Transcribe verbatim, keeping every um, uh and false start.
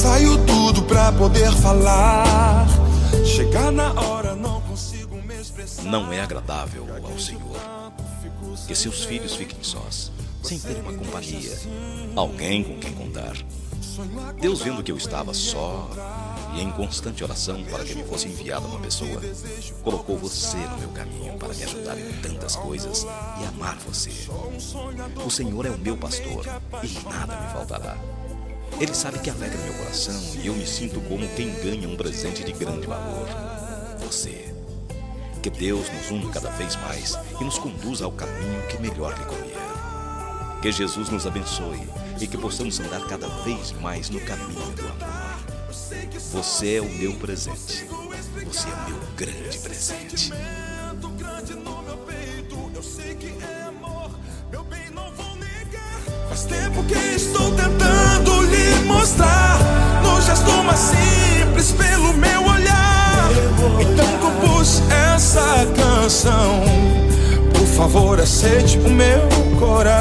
ensaio tudo pra poder falar. Chegar na hora não consigo me expressar. Não é agradável ao Senhor que seus filhos fiquem sós, sem ter uma companhia, alguém com quem contar. Deus, vendo que eu estava só e em constante oração para que me fosse enviada uma pessoa, colocou você no meu caminho para me ajudar em tantas coisas e amar você. O Senhor é o meu pastor e nada me faltará. Ele sabe que alegra meu coração e eu me sinto como quem ganha um presente de grande valor. Você. Que Deus nos una cada vez mais e nos conduza ao caminho que melhor lhe convier. Que Jesus nos abençoe e que possamos andar cada vez mais no caminho do amor. Você é o meu presente. Você é o meu grande presente. Faz tempo que estou tentando lhe mostrar, no gesto mais simples, pelo meu olhar. Então compus essa canção. Por favor, aceite o meu coração.